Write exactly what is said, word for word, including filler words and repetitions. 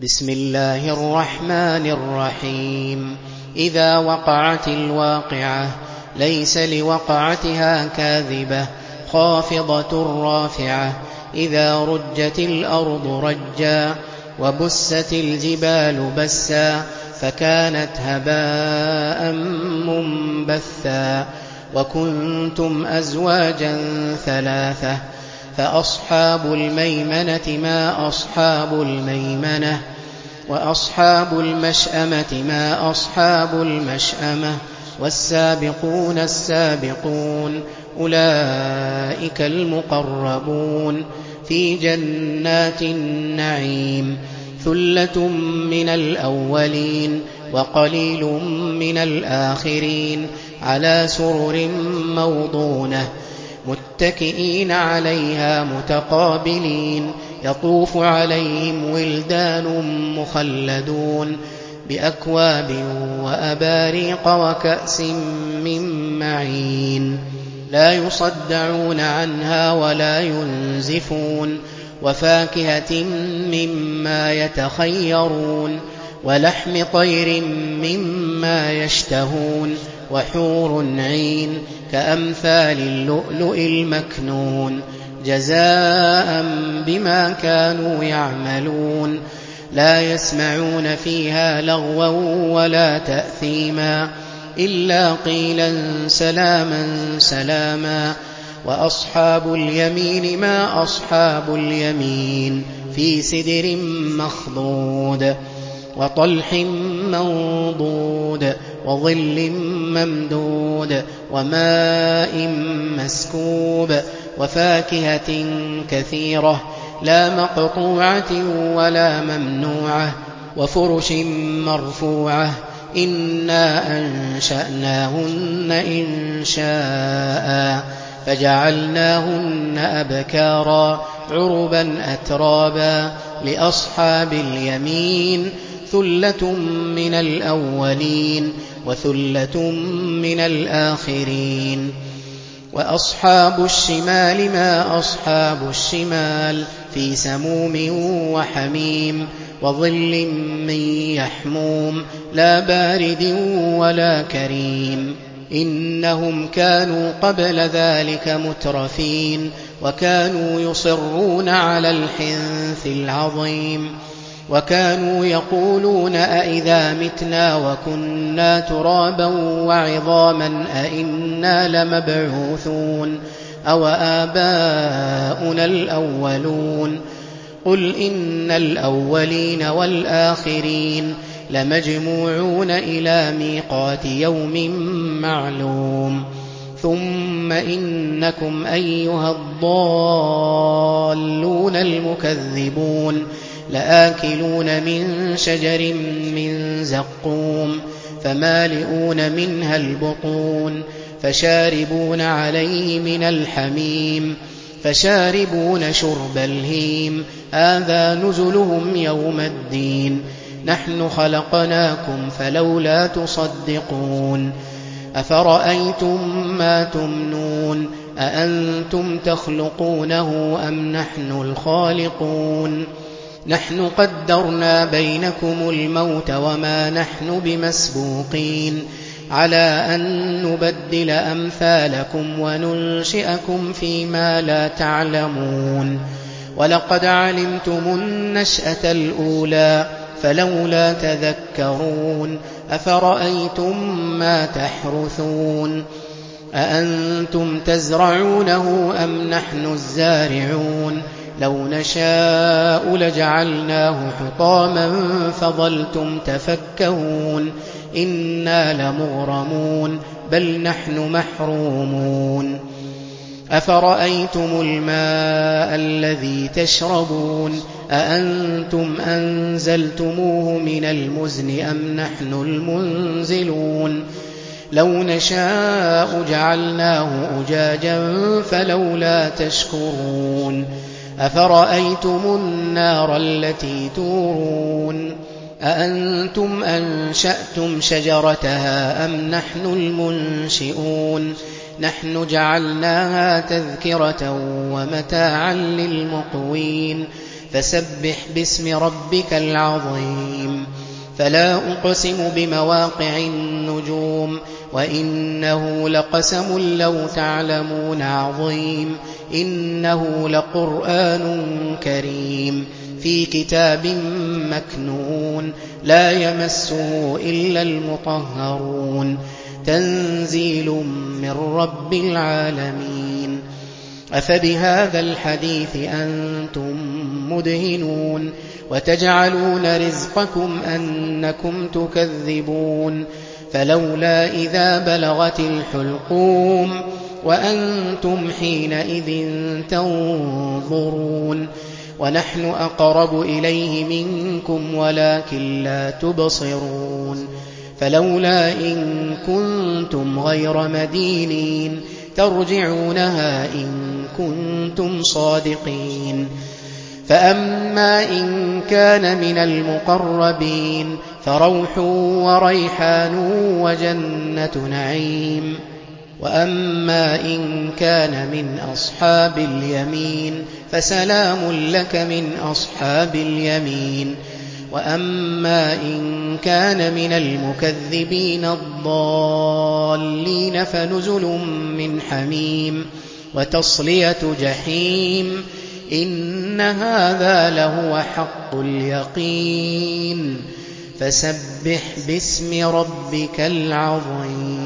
بسم الله الرحمن الرحيم. إذا وقعت الواقعة ليس لوقعتها كاذبة خافضة رافعة. إذا رجت الأرض رجا وبست الجبال بسا فكانت هباء منبثا. وكنتم أزواجا ثلاثة فأصحاب الميمنة ما أصحاب الميمنة وأصحاب المشأمة ما أصحاب المشأمة والسابقون السابقون أولئك المقربون في جنات النعيم. ثلة من الأولين وقليل من الآخرين على سرر موضونة متكئين عليها متقابلين. يطوف عليهم ولدان مخلدون بأكواب وأباريق وكأس من معين لا يصدعون عنها ولا ينزفون. وفاكهة مما يتخيرون ولحم طير مما يشتهون وحور عين كأمثال اللؤلؤ المكنون جزاء بما كانوا يعملون. لا يسمعون فيها لغوا ولا تأثيما إلا قيلا سلاما سلاما. وأصحاب اليمين ما أصحاب اليمين في سدر مخضود وطلح منضود وظل ممدود وماء مسكوب وفاكهة كثيرة لا مقطوعة ولا ممنوعة وفرش مرفوعة. إنا أنشأناهن إنشاء فجعلناهن أبكارا عربا أترابا لأصحاب اليمين. ثلة من الأولين وثلة من الآخرين. وأصحاب الشمال ما أصحاب الشمال في سموم وحميم وظل من يحموم لا بارد ولا كريم. إنهم كانوا قبل ذلك مترفين وكانوا يصرون على الحنث العظيم. وكانوا يقولون أئذا متنا وكنا ترابا وعظاما أئنا لمبعوثون أو آباؤنا الأولون. قل إن الأولين والآخرين لمجموعون إلى ميقات يوم معلوم. ثم إنكم أيها الضالون المكذبون لآكلون من شجر من زقوم فمالئون منها البطون فشاربون عليه من الحميم فشاربون شرب الهيم. هذا نزلهم يوم الدين. نحن خلقناكم فلولا تصدقون. أفرأيتم ما تمنون أأنتم تخلقونه أم نحن الخالقون. نحن قدرنا بينكم الموت وما نحن بمسبوقين على أن نبدل أمثالكم وننشئكم فيما لا تعلمون. ولقد علمتم النشأة الأولى فلولا تذكرون. أفرأيتم ما تحرثون أأنتم تزرعونه أم نحن الزارعون. لو نشاء لجعلناه حطاما فظلتم تفكهون. إنا لمغرمون بل نحن محرومون. أفرأيتم الماء الذي تشربون أأنتم أنزلتموه من المزن أم نحن المنزلون. لو نشاء جعلناه أجاجا فلولا تشكرون. أفرأيتم النار التي تورون أأنتم أنشأتم شجرتها أم نحن المنشئون. نحن جعلناها تذكرة ومتاعا للمقوين فسبح باسم ربك العظيم فلا أقسم بمواقع النجوم وإنه لقسم لو تعلمون عظيم إنه لقرآن كريم في كتاب مكنون لا يمسه إلا المطهرون تنزيل من رب العالمين أفبهذا الحديث أنتم مدهنون وتجعلون رزقكم أنكم تكذبون فلولا إذا بلغت الحلقوم وأنتم حينئذ تنظرون ونحن أقرب إليه منكم ولكن لا تبصرون فلولا إن كنتم غير مدينين ترجعونها إن كنتم صادقين فأما إن كان من المقربين فروح وريحان وجنة نعيم وأما إن كان من أصحاب اليمين فسلام لك من أصحاب اليمين وأما إن كان من المكذبين الضالين فنزل من حميم وتصلية جحيم إن هذا لهو حق اليقين فسبح باسم ربك العظيم